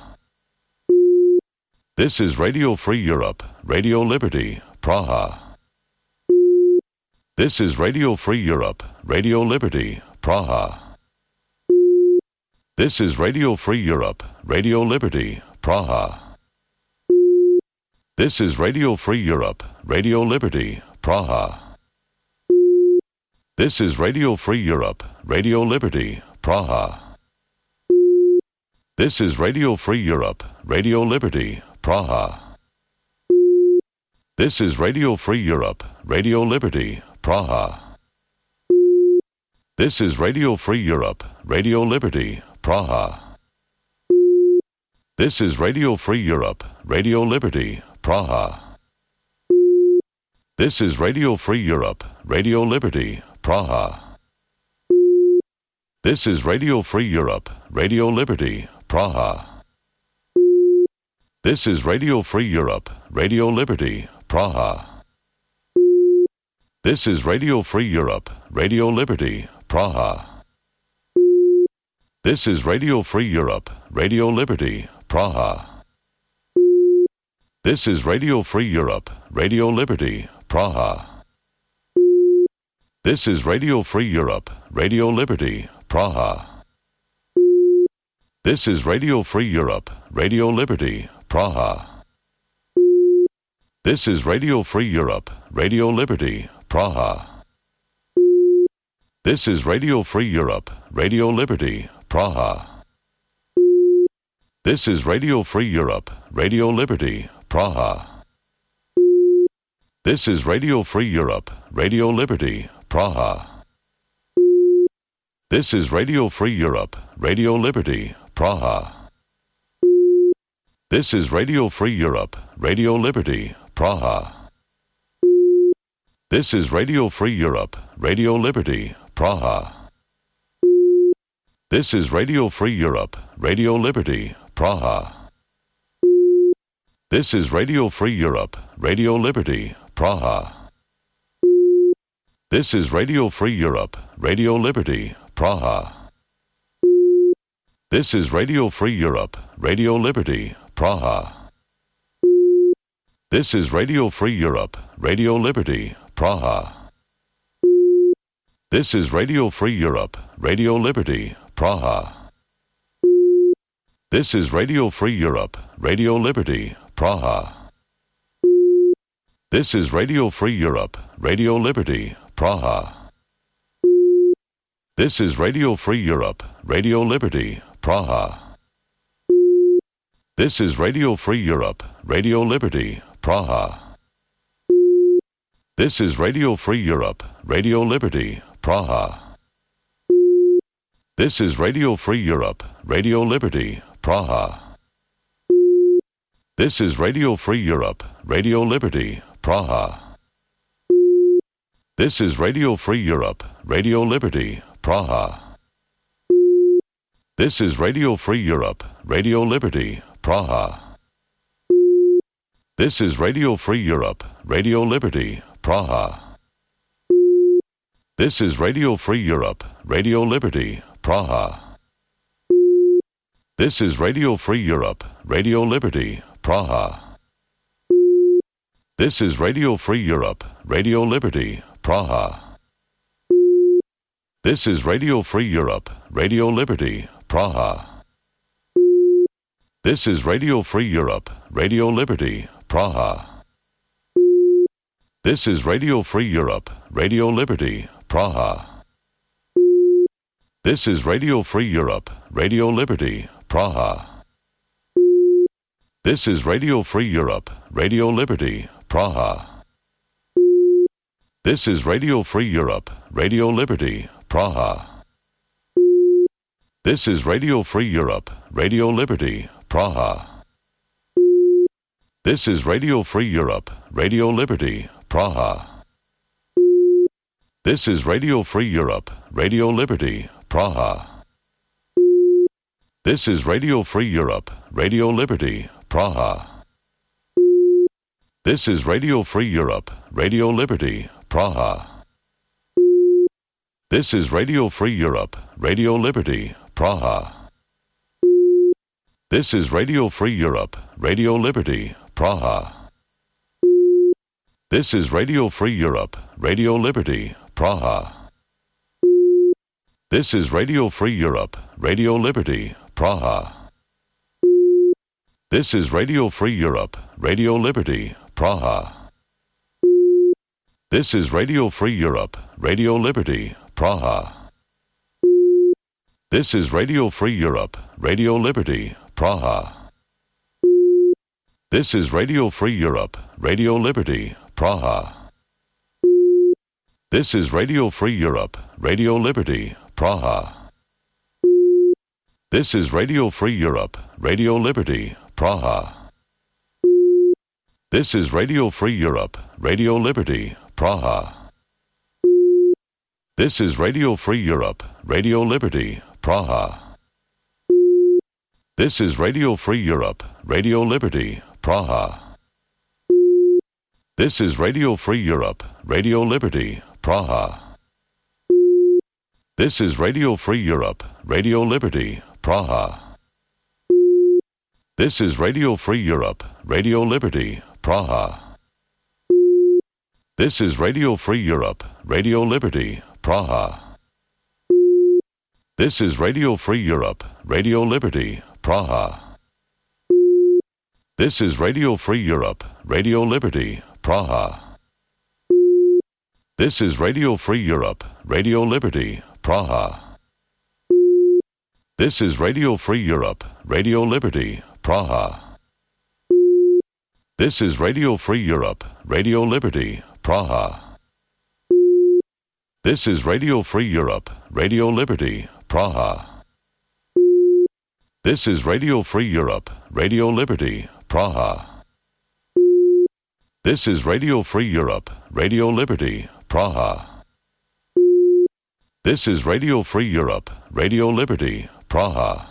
This is Radio Free Europe, Radio Liberty, Praha. This is Radio Free Europe, Radio Liberty, Praha. This is Radio Free Europe, Radio Liberty, Praha. This is Radio Free Europe, Radio Liberty, Praha. This is Radio Free Europe, Radio Liberty, Praha. This is Radio Free Europe, Radio Liberty, Praha. This is Radio Free Europe, Radio Liberty, Praha. This is Radio Free Europe, Radio Liberty, Praha. This is Radio Free Europe, Radio Liberty, Praha. This is Radio Free Europe, Radio Liberty, Praha. This is Radio Free Europe, Radio Liberty, Praha. This is Radio Free Europe, Radio Liberty, Praha. This is Radio Free Europe, Radio Liberty, Praha. This is Radio Free Europe, Radio Liberty, Praha. This is Radio Free Europe, Radio Liberty, Praha. This is Radio Free Europe, Radio Liberty, Praha. This is Radio Free Europe, Radio Liberty, Praha. This is Radio Free Europe, Radio Liberty, Praha. This is Radio Free Europe, Radio Liberty, Praha. This is Radio Free Europe, Radio Liberty, Praha. This is Radio Free Europe, Radio Liberty, Praha. This is Radio Free Europe, Radio Liberty, Praha. This is Radio Free Europe, Radio Liberty, Praha. This is Radio Free Europe, Radio Liberty, Praha. This is Radio Free Europe, Radio Liberty, Praha. This is Radio Free Europe, Radio Liberty, Praha. This is Radio Free Europe, Radio Liberty, Praha. This is Radio Free Europe, Radio Liberty, Praha. This is Radio Free Europe, Radio Liberty, Praha. This is Radio Free Europe, Radio Liberty, Praha. This is Radio Free Europe, Radio Liberty, Praha. This is Radio Free Europe, Radio Liberty, Praha. This is Radio Free Europe, Radio Liberty, Praha. This is Radio Free Europe, Radio Liberty, Praha. This is Radio Free Europe, Radio Liberty, Praha. This is Radio Free Europe, Radio Liberty, Praha. This is Radio Free Europe, Radio Liberty, Praha. This is Radio Free Europe, Radio Liberty, Praha. This is Radio Free Europe, Radio Liberty, Praha. This is Radio Free Europe, Radio Liberty, Praha. This is Radio Free Europe, Radio Liberty, Praha. This is Radio Free Europe, Radio Liberty, Praha. This is Radio Free Europe, Radio Liberty, Praha. This is Radio Free Europe, Radio Liberty, Praha. This is Radio Free Europe, Radio Liberty, Praha. This is Radio Free Europe, Radio Liberty, Praha. This is Radio Free Europe, Radio Liberty, Praha. This is Radio Free Europe, Radio Liberty, Praha. This is Radio Free Europe, Radio Liberty, Praha. This is Radio Free Europe, Radio Liberty, Praha. This is Radio Free Europe, Radio Liberty, Praha. This is Radio Free Europe, Radio Liberty, Praha. This is Radio Free Europe, Radio Liberty, Praha. This is Radio Free Europe, Radio Liberty, Praha. This is Radio Free Europe, Radio Liberty, Praha. This is Radio Free Europe, Radio Liberty, Praha. This is Radio Free Europe, Radio Liberty, Praha. This is Radio Free Europe, Radio Liberty, Praha. This is Radio Free Europe, Radio Liberty, Praha. This is Radio Free Europe, Radio Liberty, Praha. This is Radio Free Europe, Radio Liberty, Praha. This is Radio Free Europe, Radio Liberty, Praha. This is Radio Free Europe, Radio Liberty, Praha. This is Radio Free Europe, Radio Liberty, Praha. This is Radio Free Europe, Radio Liberty, Praha. This is Radio Free Europe, Radio Liberty, Praha. This is Radio Free Europe, Radio Liberty, Praha. This is Radio Free Europe, Radio Liberty, Praha. This is Radio Free Europe, Radio Liberty, Praha. This is Radio Free Europe, Radio Liberty, Praha. This is Radio Free Europe, Radio Liberty, Praha. This is Radio Free Europe, Radio Liberty, Praha. This is Radio Free Europe, Radio Liberty, Praha. This is Radio Free Europe, Radio Liberty, Praha. This is Radio Free Europe, Radio Liberty, Praha. This is Radio Free Europe, Radio Liberty, Praha. This is Radio Free Europe, Radio Liberty, Praha. This is Radio Free Europe, Radio Liberty, Praha. This is Radio Free Europe, Radio Liberty, Praha. This is Radio Free Europe, Radio Liberty, Praha.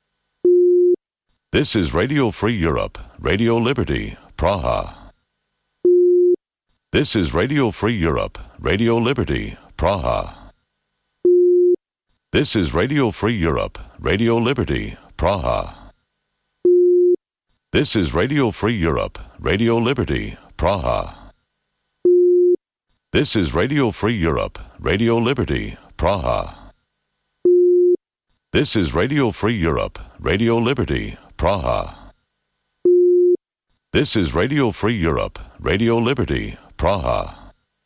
This is Radio Free Europe, Radio Liberty, Praha. This is Radio Free Europe, Radio Liberty, Praha. This is Radio Free Europe, Radio Liberty, Praha. This is Radio Free Europe, Radio Liberty, Praha. This is Radio Free Europe, Radio Liberty, Praha. This is Radio Free Europe, Radio Liberty, Praha. This is Radio Free Europe, Radio Liberty, Praha.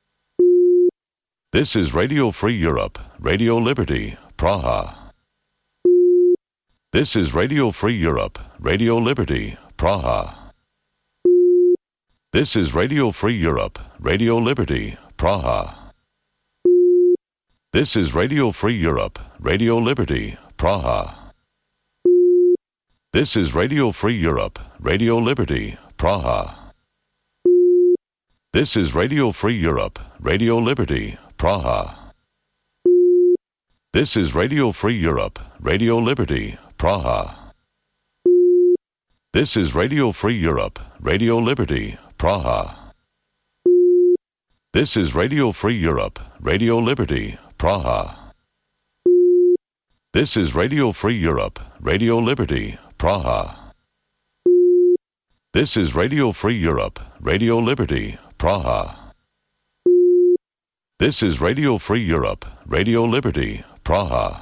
This is Radio Free Europe, Radio Liberty, Praha. This is Radio Free Europe, Radio Liberty, Praha. This is Radio Free Europe, Radio Liberty, Praha. This is Radio Free Europe, Radio Liberty, Praha. This is Radio Free Europe, Radio Liberty, Praha. This is Radio Free Europe, Radio Liberty, Praha. This is Radio Free Europe, Radio Liberty, Praha. This is Radio Free Europe, Radio Liberty, Praha. This is Radio Free Europe, Radio Liberty, Praha. This is Radio Free Europe, Radio Liberty, Praha. This is Radio Free Europe, Radio Liberty, Praha. This is Radio Free Europe, Radio Liberty, Praha.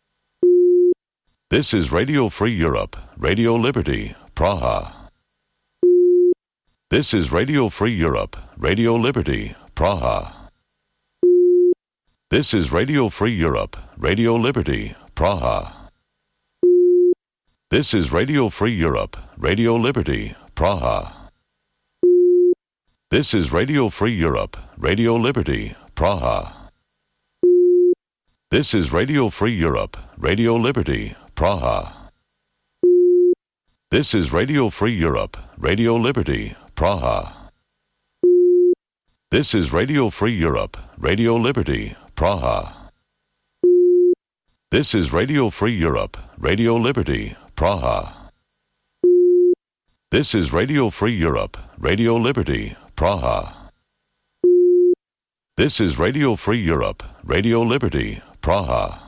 This is Radio Free Europe, Radio Liberty, Praha. This is Radio Free Europe, Radio Liberty, Praha. This is Radio Free Europe, Radio Liberty, Praha. This is Radio Free Europe, Radio Liberty, Praha. This is Radio Free Europe, Radio Liberty, Praha. This is Radio Free Europe, Radio Liberty, Praha. This is Radio Free Europe, Radio Liberty, Praha. This is Radio Free Europe, Radio Liberty, Praha. This is Radio Free Europe, Radio Liberty, Praha. This is Radio Free Europe, Radio Liberty, Praha. This is Radio Free Europe, Radio Liberty, Praha.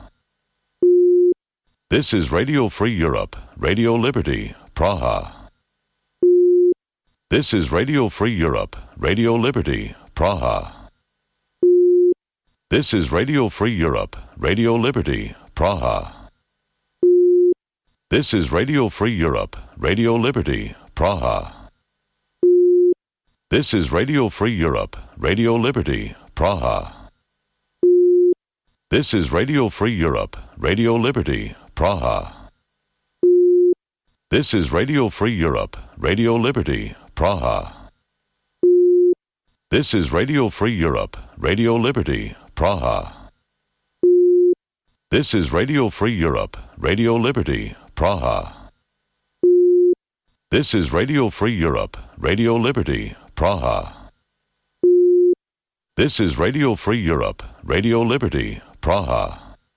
This is Radio Free Europe, Radio Liberty, Praha. This is Radio Free Europe, Radio Liberty, Praha. This is Radio Free Europe, Radio Liberty, Praha. This is Radio Free Europe, Radio Liberty, Praha. This is Radio Free Europe, Radio Liberty, Praha. This is Radio Free Europe, Radio Liberty, Praha. This is Radio Free Europe, Radio Liberty, Praha. This is Radio Free Europe, Radio Liberty, Praha. This is Radio Free Europe, Radio Liberty, Praha. This is Radio Free Europe, Radio Liberty, Praha. This is Radio Free Europe, Radio Liberty, Praha.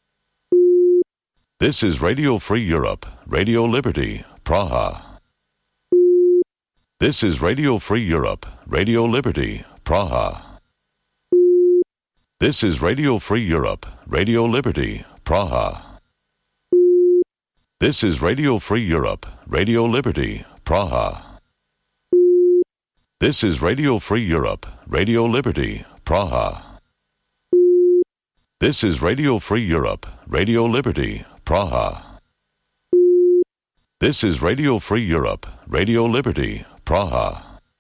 This is Radio Free Europe, Radio Liberty, Praha. This is Radio Free Europe, Radio Liberty, Praha. This is Radio Free Europe, Radio Liberty, Praha. This is Radio Free Europe, Radio Liberty, Praha. This is Radio Free Europe, Radio Liberty, Praha. This is Radio Free Europe, Radio Liberty, Praha. This is Radio Free Europe, Radio Liberty, Praha.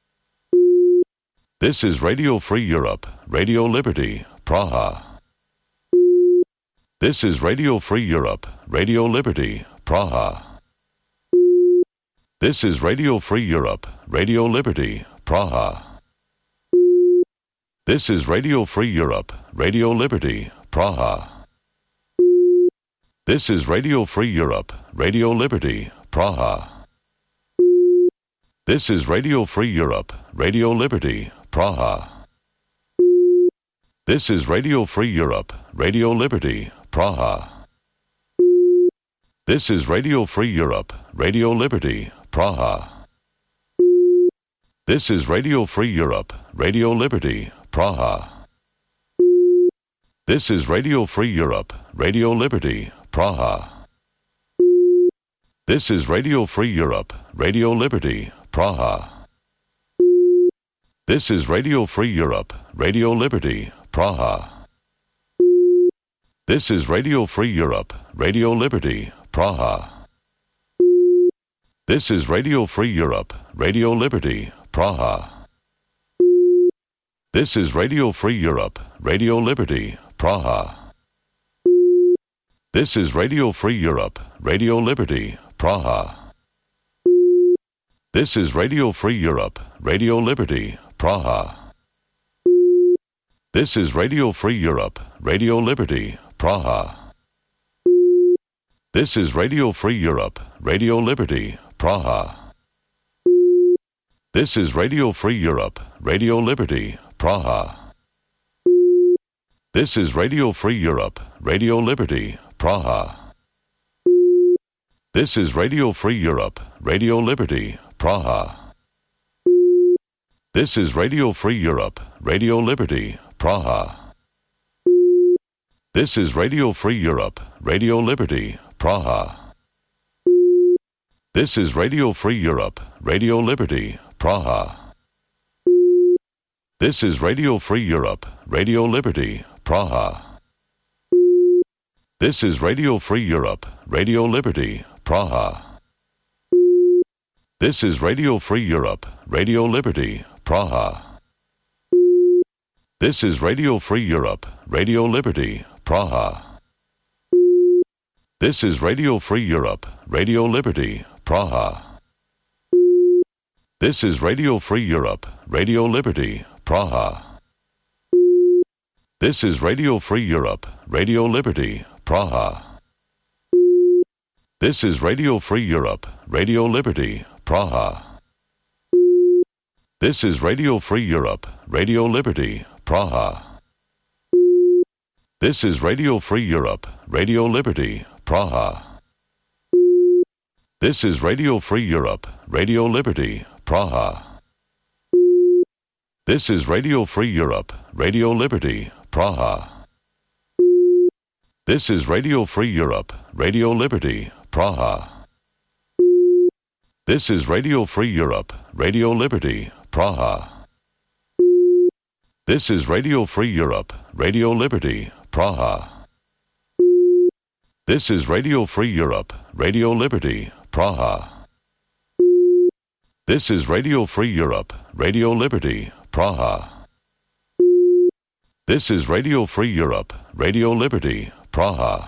This is Radio Free Europe, Radio Liberty, Praha. This is Radio Free Europe, Radio Liberty, Praha. This is Radio Free Europe, Radio Liberty, Praha. This is Radio Free Europe, Radio Liberty, Praha. This is Radio Free Europe, Radio Liberty, Praha. This is Radio Free Europe, Radio Liberty, Praha. This is Radio Free Europe, Radio Liberty, Praha. This is Radio Free Europe, Radio Liberty, Praha. This is Radio Free Europe, Radio Liberty, Praha. This is Radio Free Europe, Radio Liberty, Praha. This is Radio Free Europe, Radio Liberty, Praha. This is Radio Free Europe, Radio Liberty, Praha. This is Radio Free Europe, Radio Liberty, Praha. This is Radio Free Europe, Radio Liberty, Praha. This is Radio Free Europe, Radio Liberty, Praha. This is Radio Free Europe, Radio Liberty, Praha. This is Radio Free Europe, Radio Liberty, Praha. This is Radio Free Europe, Radio Liberty, Praha. This is Radio Free Europe, Radio Liberty, Praha. This is Radio Free Europe, Radio Liberty, Praha. This is Radio Free Europe, Radio Liberty, Praha. This is Radio Free Europe, Radio Liberty, Praha. This is Radio Free Europe, Radio Liberty, Praha. This is Radio Free Europe, Radio Liberty, Praha. This is Radio Free Europe, Radio Liberty, Praha. This is Radio Free Europe, Radio Liberty, Praha. This is Radio Free Europe, Radio Liberty, Praha. This is Radio Free Europe, Radio Liberty, Praha. This is Radio Free Europe, Radio Liberty, Praha. This is Radio Free Europe, Radio Liberty, Praha. This is Radio Free Europe, Radio Liberty, Praha. This is Radio Free Europe, Radio Liberty, Praha. This is Radio Free Europe, Radio Liberty, Praha. This is Radio Free Europe, Radio Liberty, Praha. This is Radio Free Europe, Radio Liberty, Praha. This is Radio Free Europe, Radio Liberty, Praha. This is Radio Free Europe, Radio Liberty, Praha. This is Radio Free Europe, Radio Liberty, Praha. This is Radio Free Europe, Radio Liberty, Praha. This is Radio Free Europe, Radio Liberty, Praha. This is Radio Free Europe, Radio Liberty, Praha. This is Radio Free Europe, Radio Liberty, Praha. This is Radio Free Europe, Radio Liberty, Praha.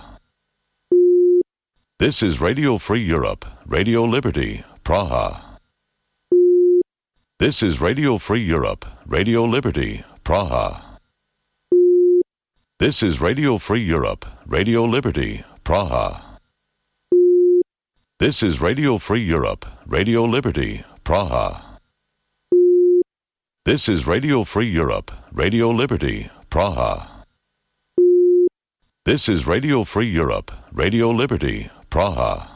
This is Radio Free Europe, Radio Liberty, Praha. This is Radio Free Europe, Radio Liberty, Praha. This is Radio Free Europe, Radio Liberty, Praha. This is Radio Free Europe, Radio Liberty, Praha. This is Radio Free Europe, Radio Liberty, Praha. This is Radio Free Europe, Radio Liberty, Praha.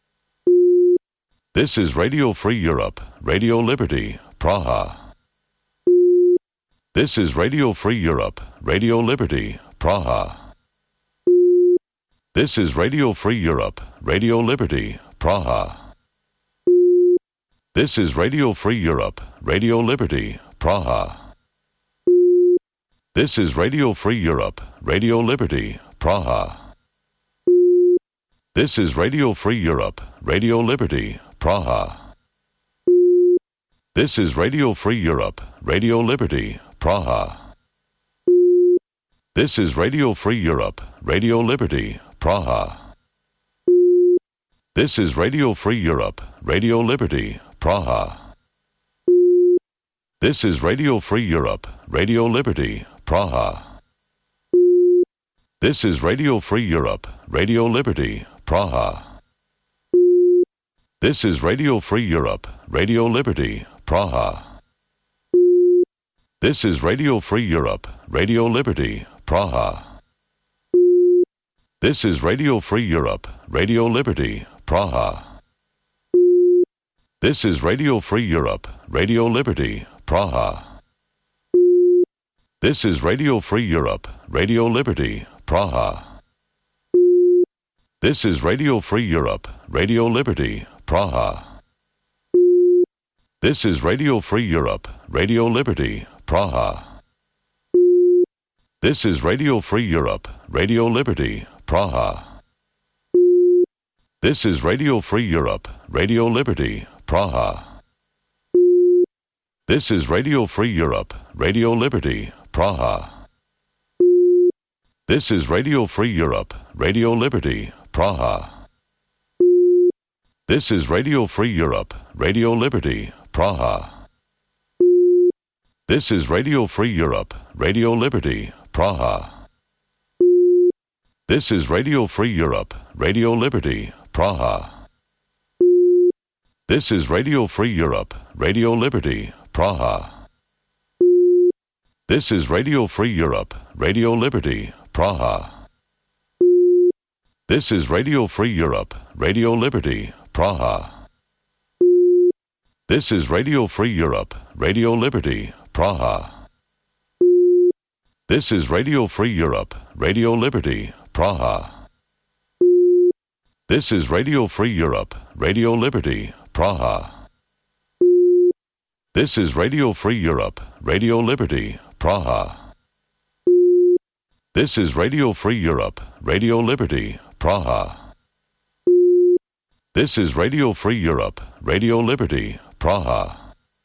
This is Radio Free Europe, Radio Liberty, Praha. This is Radio Free Europe, Radio Liberty, Praha. This is Radio Free Europe, Radio Liberty, Praha. This is Radio Free Europe, Radio Liberty, Praha. This is Radio Free Europe, Radio Liberty, Praha. This is Radio Free Europe, Radio Liberty, Praha. This is Radio Free Europe, Radio Liberty, Praha. This is Radio Free Europe, Radio Liberty, Praha. This is Radio Free Europe, Radio Liberty, Praha. This is Radio Free Europe, Radio Liberty, Praha. This is Radio Free Europe, Radio Liberty, Praha. This is Radio Free Europe, Radio Liberty, Praha. This is Radio Free Europe, Radio Liberty, Praha. This is Radio Free Europe, Radio Liberty, Praha. This is Radio Free Europe, Radio Liberty, Praha. This is Radio Free Europe, Radio Liberty, Praha. This is Radio Free Europe, Radio Liberty, Praha. This is Radio Free Europe, Radio Liberty, Praha. This is Radio Free Europe, Radio Liberty, Praha. This is Radio Free Europe, Radio Liberty, Praha. This is Radio Free Europe, Radio Liberty, Praha. This is Radio Free Europe, Radio Liberty, Praha. This is Radio Free Europe, Radio Liberty, Praha. This is Radio Free Europe, Radio Liberty, Praha. This is Radio Free Europe, Radio Liberty, Praha. This is Radio Free Europe, Radio Liberty, Praha. This is Radio Free Europe, Radio Liberty, Praha. This is Radio Free Europe, Radio Liberty, Praha. This is Radio Free Europe, Radio Liberty, Praha. This is Radio Free Europe, Radio Liberty, Praha. This is Radio Free Europe, Radio Liberty, Praha. This is Radio Free Europe, Radio Liberty, Praha. This is Radio Free Europe, Radio Liberty, Praha. This is Radio Free Europe, Radio Liberty, Praha.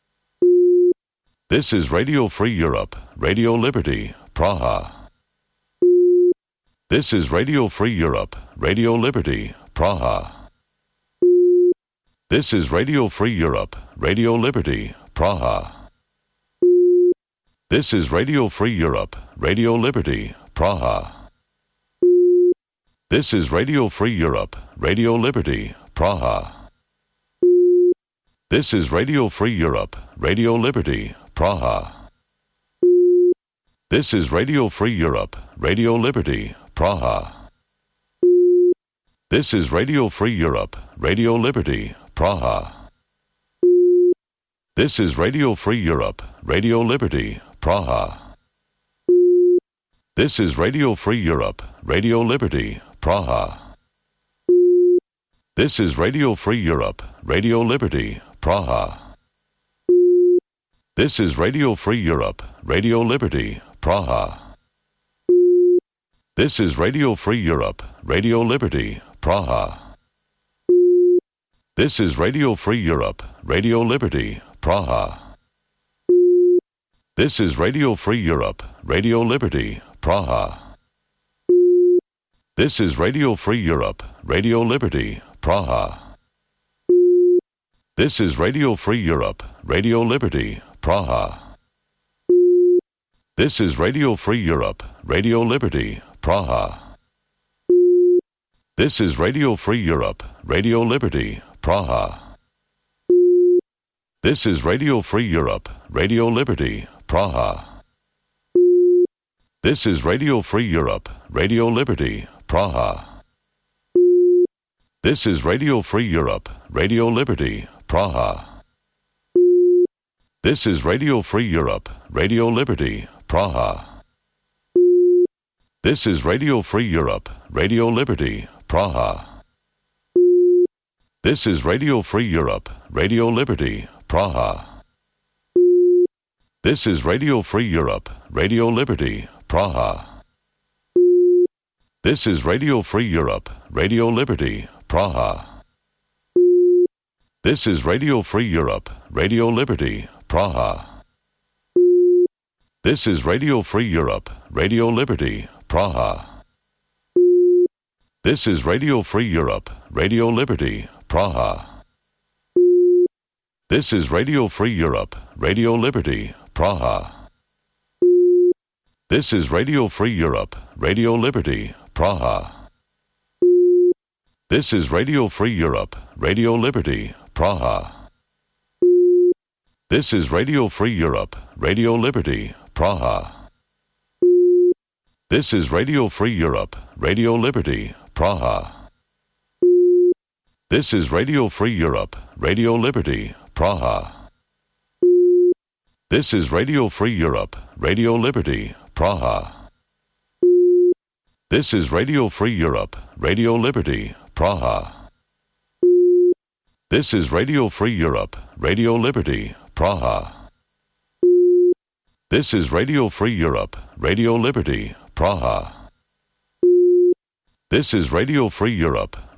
This is Radio Free Europe, Radio Liberty, Praha. This is Radio Free Europe, Radio Liberty, Praha. This is Radio Free Europe, Radio Liberty, Praha. This is Radio Free Europe, Radio Liberty, Praha. This is Radio Free Europe, Radio Liberty, Praha. This is Radio Free Europe, Radio Liberty, Praha. This is Radio Free Europe, Radio Liberty, Praha. This is Radio Free Europe, Radio Liberty, Praha. This is Radio Free Europe, Radio Liberty, Praha. This is Radio Free Europe, Radio Liberty, Praha. This is Radio Free Europe, Radio Liberty, Praha. This is Radio Free Europe, Radio Liberty, Praha. This is Radio Free Europe, Radio Liberty, Praha. This is Radio Free Europe, Radio Liberty, Praha. This is Radio Free Europe, Radio Liberty, Praha. This is Radio Free Europe, Radio Liberty, Praha. This is Radio Free Europe, Radio Liberty, Praha. This is Radio Free Europe, Radio Liberty, Praha. This is Radio Free Europe, Radio Liberty, Praha. This is Radio Free Europe, Radio Liberty, Praha. This is Radio Free Europe, Radio Liberty, Praha. This is Radio Free Europe, Radio Liberty, Praha. This is Radio Free Europe, Radio Liberty, Praha. This is Radio Free Europe, Radio Liberty, Praha. This is Radio Free Europe, Radio Liberty, Praha. This is Radio Free Europe, Radio Liberty, Praha. This is Radio Free Europe, Radio Liberty, Praha. This is Radio Free Europe, Radio Liberty, Praha. This is Radio Free Europe, Radio Liberty, Praha. This is Radio Free Europe, Radio Liberty, Praha. This is Radio Free Europe, Radio Liberty, Praha. This is Radio Free Europe, Radio Liberty, Praha. This is Radio Free Europe, Radio Liberty, Praha. This is Radio Free Europe, Radio Liberty, Praha. This is Radio Free Europe, Radio Liberty, Praha. This is Radio Free Europe, Radio Liberty, Praha. This is Radio Free Europe, Radio Liberty, Praha. This is Radio Free Europe, Radio Liberty, Praha. This is Radio Free Europe, Radio Liberty, Praha. This is Radio Free Europe, Radio Liberty, Praha. This is Radio Free Europe,